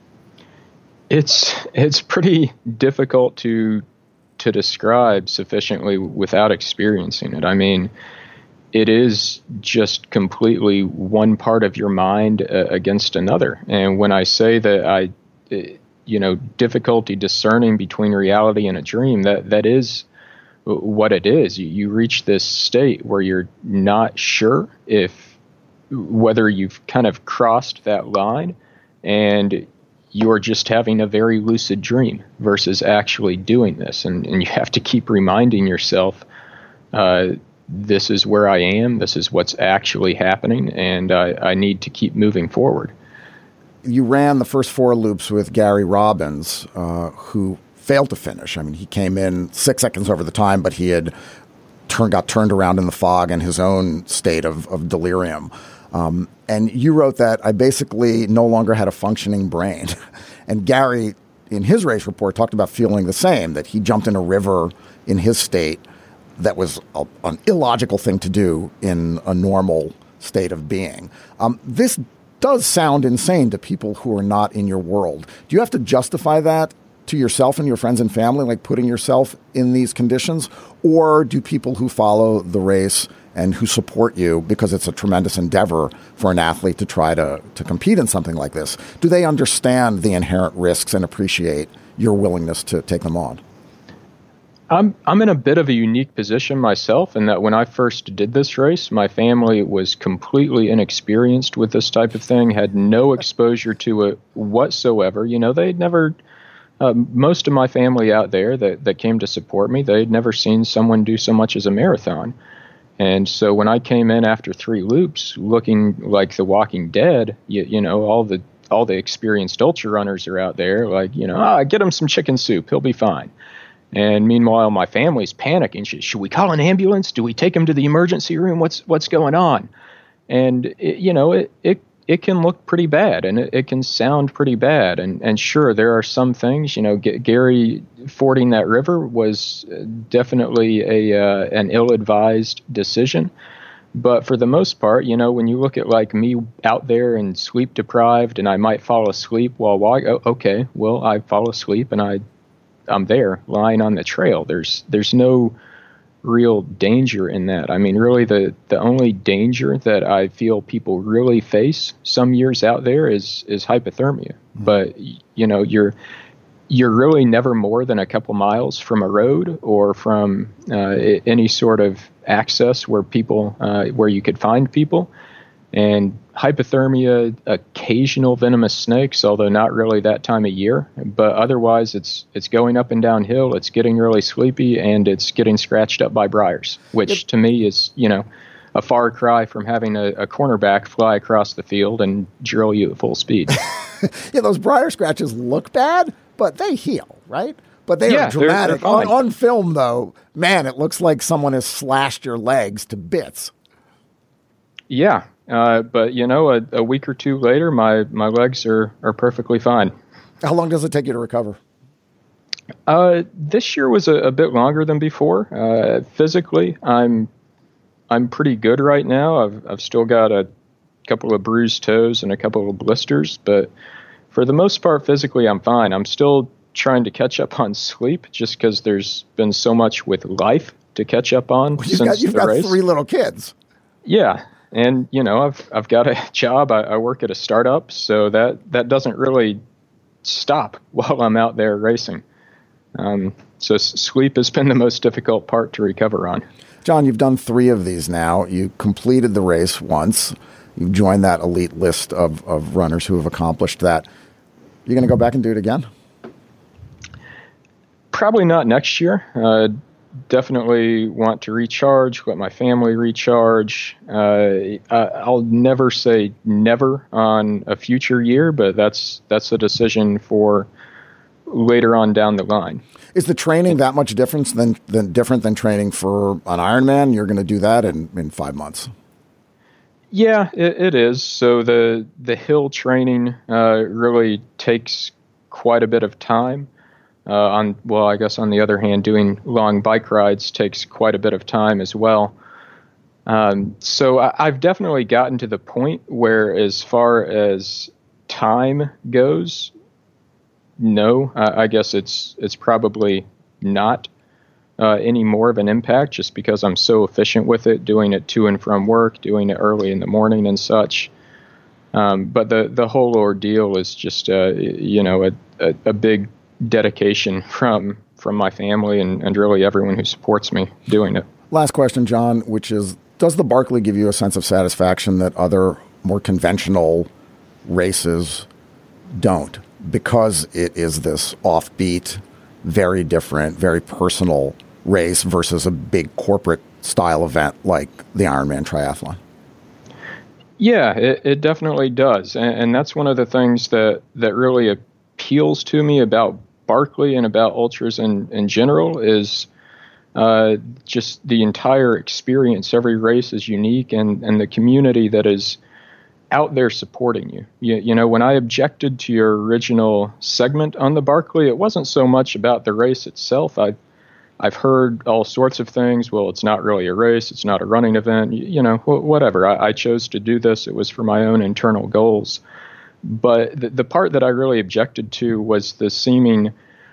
It's pretty difficult to describe sufficiently without experiencing it. I mean, it is just completely one part of your mind against another. And when I say that difficulty discerning between reality and a dream, that is what it is. You reach this state where you're not sure whether you've kind of crossed that line and you're just having a very lucid dream versus actually doing this. And you have to keep reminding yourself, this is where I am, this is what's actually happening, and I need to keep moving forward. You ran the first 4 loops with Gary Robbins, who failed to finish. I mean, he came in 6 seconds over the time, but he had got turned around in the fog in his own state of delirium. And you wrote that I basically no longer had a functioning brain. And Gary, in his race report, talked about feeling the same, that he jumped in a river in his state that was an illogical thing to do in a normal state of being. This does sound insane to people who are not in your world. Do you have to justify that to yourself and your friends and family, like putting yourself in these conditions? Or do people who follow the race and who support you, because it's a tremendous endeavor for an athlete to try to compete in something like this, do they understand the inherent risks and appreciate your willingness to take them on? I'm in a bit of a unique position myself in that when I first did this race, my family was completely inexperienced with this type of thing, had no exposure to it whatsoever. They'd never, most of my family out there that came to support me, they'd never seen someone do so much as a marathon. And so when I came in after 3 loops looking like The Walking Dead, all the experienced ultra runners are out there like, get him some chicken soup, he'll be fine. And meanwhile, my family's panicking. Should we call an ambulance? Do we take him to the emergency room? What's going on? And it can look pretty bad, and it can sound pretty bad. And sure, there are some things. Gary fording that river was definitely an ill-advised decision. But for the most part, when you look at like me out there and sleep deprived, and I might fall asleep while walking. Okay, well, I fall asleep and I'm there lying on the trail. There's no real danger in that. I mean, really the only danger that I feel people really face some years out there is hypothermia. Mm-hmm. But you're really never more than a couple miles from a road or from any sort of access where you could find people. And hypothermia, occasional venomous snakes, although not really that time of year. But otherwise, it's going up and downhill. It's getting really sleepy, and it's getting scratched up by briars, which to me is, a far cry from having a cornerback fly across the field and drill you at full speed. those briar scratches look bad, but they heal, right? But they are dramatic. They're on film, though, man, it looks like someone has slashed your legs to bits. Yeah, but a week or two later, my legs are perfectly fine. How long does it take you to recover? This year was a bit longer than before. Physically, I'm pretty good right now. I've still got a couple of bruised toes and a couple of blisters, but for the most part, physically, I'm fine. I'm still trying to catch up on sleep just because there's been so much with life to catch up on since you've the race. Got 3 little kids. Yeah. And, I've got a job. I work at a startup, so that doesn't really stop while I'm out there racing. So sleep has been the most difficult part to recover on. John, you've done 3 of these now. You completed the race once. You've joined that elite list of runners who have accomplished that. You're going to go back and do it again? Probably not next year. Definitely want to recharge, let my family recharge. I'll never say never on a future year, but that's a decision for later on down the line. Is the training that much different than training for an Ironman? You're going to do that in 5 months. Yeah, it is. So the hill training really takes quite a bit of time. I guess on the other hand, doing long bike rides takes quite a bit of time as well. So I've definitely gotten to the point where, as far as time goes, no, I guess it's probably not any more of an impact, just because I'm so efficient with it, doing it to and from work, doing it early in the morning and such. But the whole ordeal is just a big dedication from my family and really everyone who supports me doing it. Last question, John, which is, does the Barkley give you a sense of satisfaction that other more conventional races don't? Because it is this offbeat, very different, very personal race versus a big corporate style event like the Ironman Triathlon. Yeah, it definitely does. And that's one of the things that really appeals to me about Barkley and about ultras in general is just the entire experience. Every race is unique, and the community that is out there supporting you. You know, when I objected to your original segment on the Barkley, it wasn't so much about the race itself. I've heard all sorts of things. Well, it's not really a race. It's not a running event. Whatever. I chose to do this. It was for my own internal goals. But the part that I really objected to was the seeming,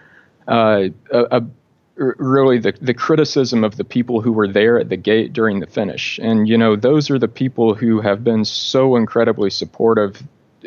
really the criticism of the people who were there at the gate during the finish. And, those are the people who have been so incredibly supportive.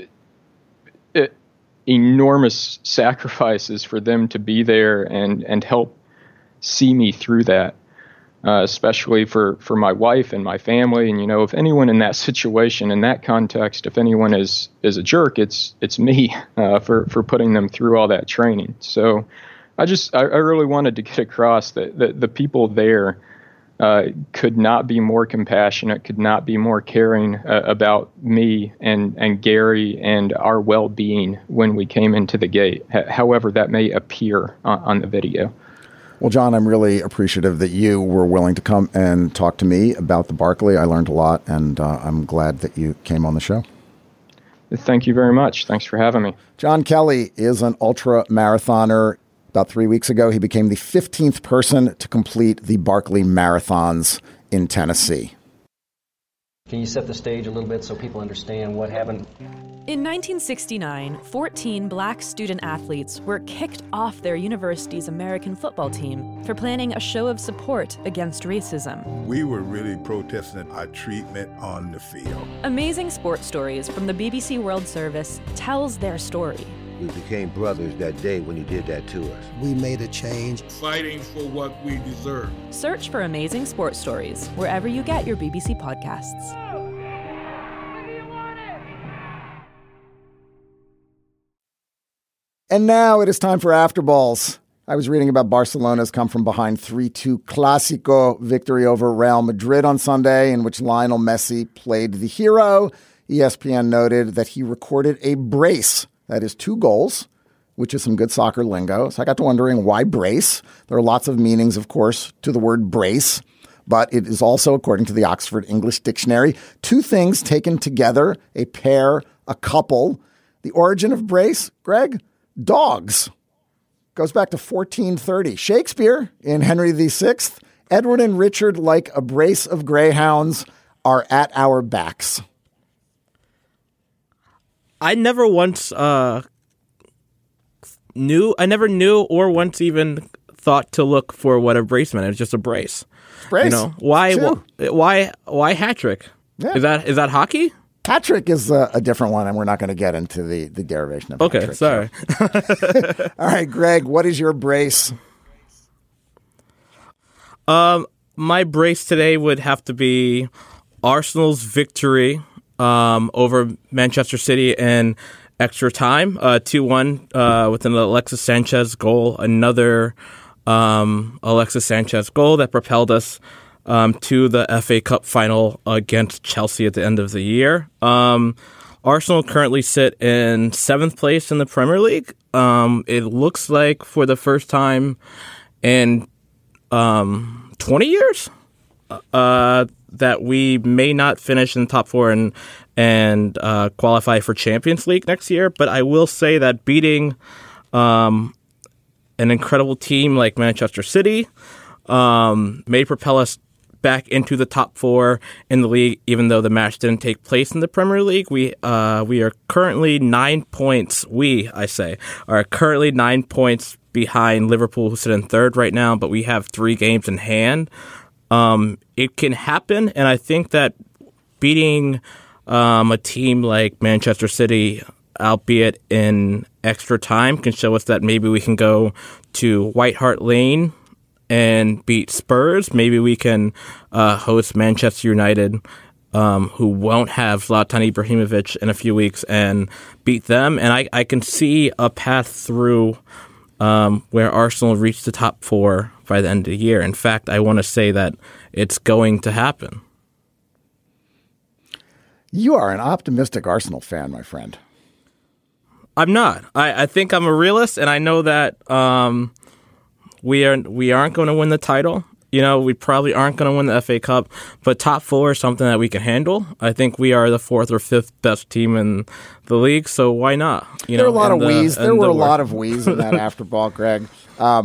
Enormous sacrifices for them to be there and help see me through that. Especially for my wife and my family. And, if anyone in that situation, in that context, if anyone is a jerk, it's me for putting them through all that training. So I really wanted to get across that the people there could not be more compassionate, could not be more caring about me and Gary and our well-being when we came into the gate, however that may appear on the video. Well, John, I'm really appreciative that you were willing to come and talk to me about the Barkley. I learned a lot, and I'm glad that you came on the show. Thank you very much. Thanks for having me. John Kelly is an ultra marathoner. About 3 weeks ago, he became the 15th person to complete the Barkley Marathons in Tennessee. Can you set the stage a little bit so people understand what happened? In 1969, 14 black student athletes were kicked off their university's American football team for planning a show of support against racism. We were really protesting our treatment on the field. Amazing Sports Stories from the BBC World Service tells their story. We became brothers that day when you did that to us. We made a change. Fighting for what we deserve. Search for Amazing Sports Stories wherever you get your BBC podcasts. And now it is time for After Balls. I was reading about Barcelona's come-from-behind 3-2 Clásico victory over Real Madrid on Sunday, in which Lionel Messi played the hero. ESPN noted that he recorded a brace That is 2 goals, which is some good soccer lingo. So I got to wondering, why brace? There are lots of meanings, of course, to the word brace, but it is also, according to the Oxford English Dictionary, 2 things taken together, a pair, a couple. The origin of brace, Greg? Dogs. Goes back to 1430. Shakespeare in Henry VI, Edward and Richard, like a brace of greyhounds, are at our backs. I never once knew or once even thought to look for what a brace meant. It's just a brace. Brace. You know, why hat trick? Yeah. Is that hockey? Hat trick is a different one, and we're not going to get into the derivation of hat trick. Okay, sorry. All right, Greg, what is your brace? My brace today would have to be Arsenal's victory over Manchester City in extra time, 2-1 with an Alexis Sanchez goal, another Alexis Sanchez goal that propelled us to the FA Cup final against Chelsea at the end of the year. Arsenal currently sit in 7th place in the Premier League. It looks like for the first time in 20 years that we may not finish in the top 4 and qualify for Champions League next year. But I will say that beating an incredible team like Manchester City may propel us back into the top 4 in the league, even though the match didn't take place in the Premier League. We are currently 9 points. Are currently 9 points behind Liverpool, who sit in 3rd right now, but we have 3 games in hand. It can happen, and I think that beating a team like Manchester City, albeit in extra time, can show us that maybe we can go to White Hart Lane and beat Spurs. Maybe we can host Manchester United, who won't have Zlatan Ibrahimovic in a few weeks, and beat them. And I can see a path through where Arsenal reach the top 4 by the end of the year. In fact, I want to say that it's going to happen. You are an optimistic Arsenal fan, my friend. I'm not. I think I'm a realist, and I know that we aren't going to win the title. You know, we probably aren't going to win the FA Cup, but top 4 is something that we can handle. I think we are the 4th or 5th best team in the league, so why not? There were a lot of wheeze. There were a lot of wheeze in that after ball, Greg. I'm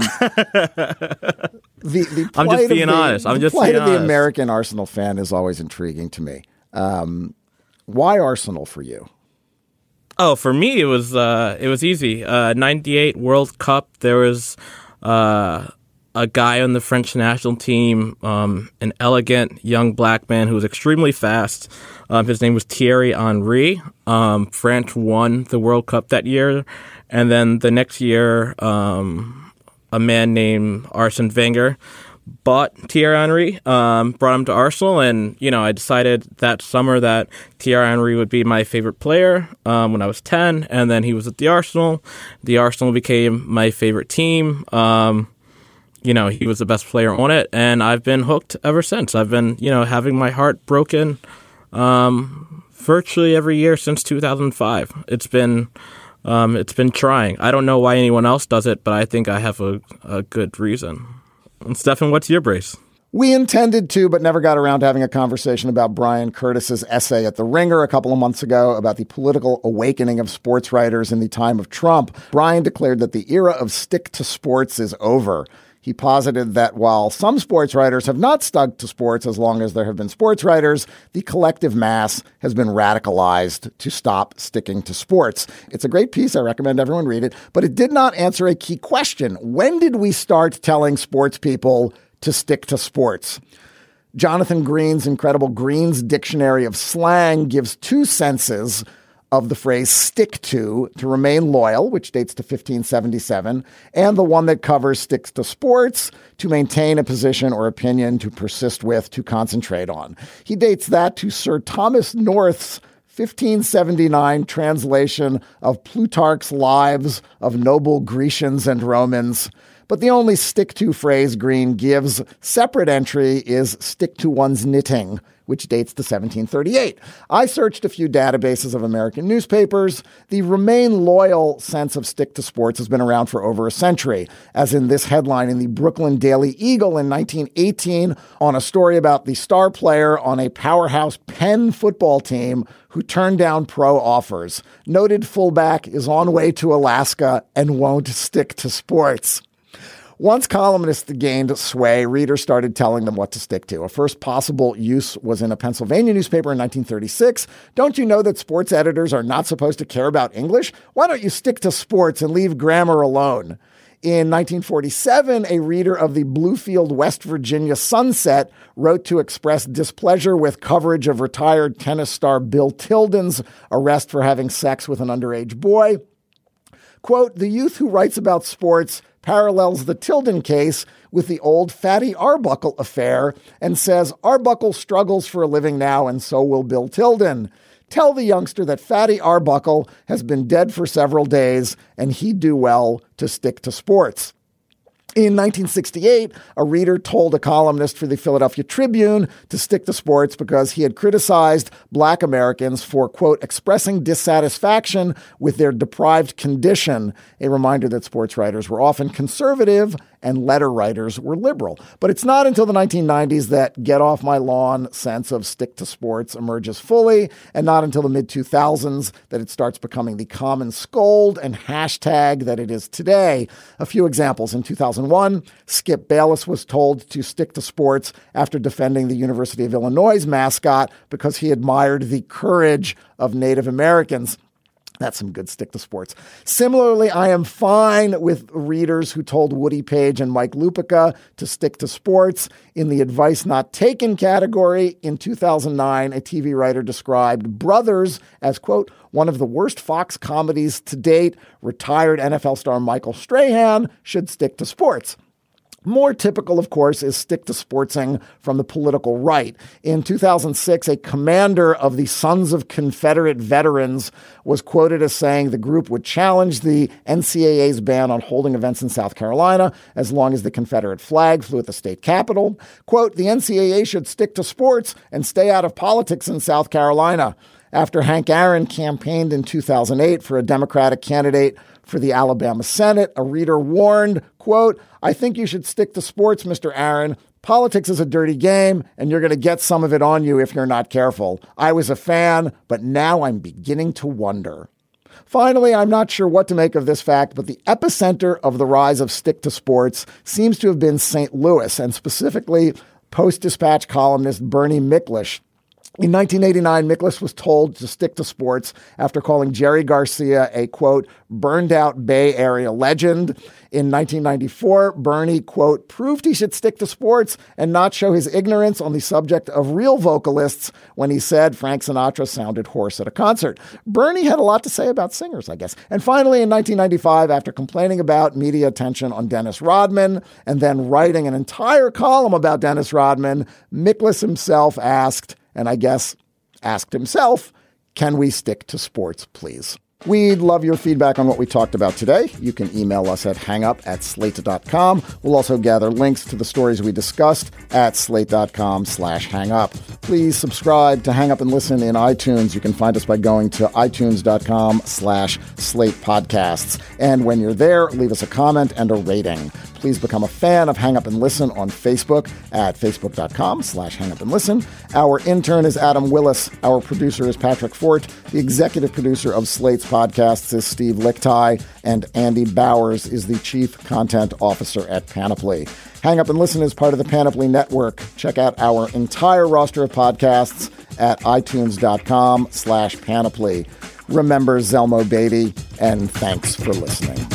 just being honest. The plight of the American Arsenal fan is always intriguing to me. Why Arsenal for you? Oh, for me, it was easy. 98 World Cup. There was a guy on the French national team, an elegant young black man who was extremely fast. His name was Thierry Henry. France won the World Cup that year. And then the next year, a man named Arsene Wenger bought Thierry Henry, brought him to Arsenal. And, you know, I decided that summer that Thierry Henry would be my favorite player when I was 10. And then he was at the Arsenal. The Arsenal became my favorite team. You know, he was the best player on it, and I've been hooked ever since. I've been, you know, having my heart broken virtually every year since 2005. It's been trying. I don't know why anyone else does it, but I think I have a good reason. And Stefan, what's your brace? We intended to, but never got around to having a conversation about Brian Curtis's essay at The Ringer a couple of months ago about the political awakening of sports writers in the time of Trump. Brian declared that the era of stick to sports is over. He posited that while some sports writers have not stuck to sports as long as there have been sports writers, the collective mass has been radicalized to stop sticking to sports. It's a great piece. I recommend everyone read it, but it did not answer a key question. When did we start telling sports people to stick to sports? Jonathan Green's incredible Green's Dictionary of Slang gives 2 senses of the phrase stick to remain loyal, which dates to 1577, and the one that covers sticks to sports, to maintain a position or opinion, to persist with, to concentrate on. He dates that to Sir Thomas North's 1579 translation of Plutarch's Lives of Noble Grecians and Romans. But the only stick-to phrase Green gives separate entry is stick to one's knitting, which dates to 1738. I searched a few databases of American newspapers. The remain loyal sense of stick to sports has been around for over a century, as in this headline in the Brooklyn Daily Eagle in 1918 on a story about the star player on a powerhouse Penn football team who turned down pro offers. Noted fullback is on way to Alaska and won't stick to sports. Once columnists gained sway, readers started telling them what to stick to. A first possible use was in a Pennsylvania newspaper in 1936. Don't you know that sports editors are not supposed to care about English? Why don't you stick to sports and leave grammar alone? In 1947, a reader of the Bluefield, West Virginia Sunset wrote to express displeasure with coverage of retired tennis star Bill Tilden's arrest for having sex with an underage boy. Quote, the youth who writes about sports parallels the Tilden case with the old Fatty Arbuckle affair and says Arbuckle struggles for a living now and so will Bill Tilden. Tell the youngster that Fatty Arbuckle has been dead for several days and he'd do well to stick to sports. In 1968, a reader told a columnist for the Philadelphia Tribune to stick to sports because he had criticized Black Americans for, quote, expressing dissatisfaction with their deprived condition, a reminder that sports writers were often conservative and letter writers were liberal. But it's not until the 1990s that get off my lawn sense of stick to sports emerges fully, and not until the mid-2000s that it starts becoming the common scold and hashtag that it is today. A few examples. In 2001, Skip Bayless was told to stick to sports after defending the University of Illinois' mascot because he admired the courage of Native Americans. That's some good stick to sports. Similarly, I am fine with readers who told Woody Page and Mike Lupica to stick to sports. In the advice not taken category, in 2009, a TV writer described Brothers as, quote, one of the worst Fox comedies to date. Retired NFL star Michael Strahan should stick to sports. More typical, of course, is stick to sportsing from the political right. In 2006, a commander of the Sons of Confederate Veterans was quoted as saying the group would challenge the NCAA's ban on holding events in South Carolina as long as the Confederate flag flew at the state capitol. Quote, the NCAA should stick to sports and stay out of politics in South Carolina. After Hank Aaron campaigned in 2008 for a Democratic candidate for the Alabama Senate, a reader warned, quote, I think you should stick to sports, Mr. Aaron. Politics is a dirty game, and you're going to get some of it on you if you're not careful. I was a fan, but now I'm beginning to wonder. Finally, I'm not sure what to make of this fact, but the epicenter of the rise of stick to sports seems to have been St. Louis, and specifically Post-Dispatch columnist Bernie Miklasz. In 1989, Miklasz was told to stick to sports after calling Jerry Garcia a, quote, burned-out Bay Area legend. In 1994, Bernie, quote, proved he should stick to sports and not show his ignorance on the subject of real vocalists when he said Frank Sinatra sounded hoarse at a concert. Bernie had a lot to say about singers, I guess. And finally, in 1995, after complaining about media attention on Dennis Rodman and then writing an entire column about Dennis Rodman, Miklasz himself asked, and I guess asked himself, can we stick to sports, please? We'd love your feedback on what we talked about today. You can email us at hangup@slate.com. We'll also gather links to the stories we discussed at slate.com/hangup. Please subscribe to Hang Up and Listen in iTunes. You can find us by going to itunes.com/Slate Podcasts. And when you're there, leave us a comment and a rating. Please become a fan of Hang Up and Listen on Facebook at facebook.com/hangupandlisten. Our intern is Adam Willis. Our producer is Patrick Fort. The executive producer of Slate's podcasts is Steve Lickteig, and Andy Bowers is the chief content officer at Panoply. Hang Up and Listen is part of the Panoply Network. Check out our entire roster of podcasts at itunes.com/Panoply. Remember Zelmo Beatty, and thanks for listening.